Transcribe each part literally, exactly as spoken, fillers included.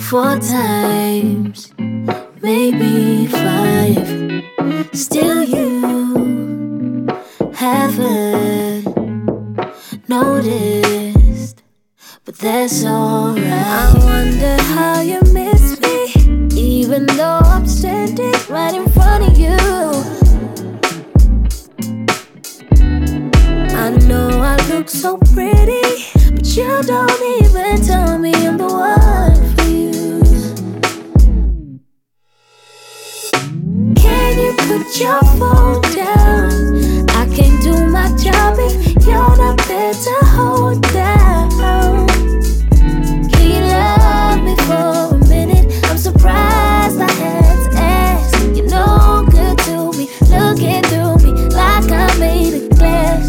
Four times, maybe five. Still you haven't noticed, but that's alright. I wonder how you miss me, even though I'm standing right in front of you. I know I look so pretty, but you don't even tell me I'm the one for you. Can you put your phone down? I can't do my job if you're not there to hold down. Can you love me for a minute? I'm surprised I had to ask. You're no good to me, looking through me like I made a glass.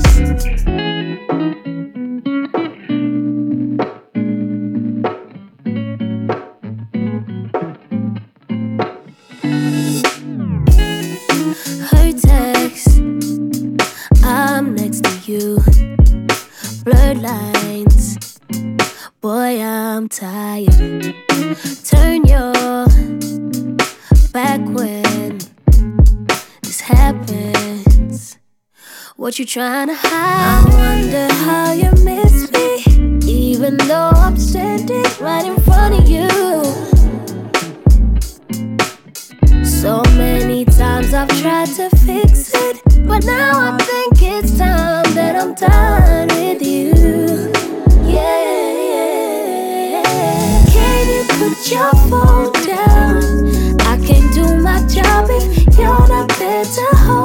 Her text, I'm next to you. Blurred lines, boy, I'm tired. Turn your back when this happens. What you tryna hide? I wonder how you miss me, even though I'm standing right in front of you. So many times I've tried to fix it, but now I think it's time that I'm done with you. Yeah, yeah. Can you put your phone down? I can't do my job if you're not there to hold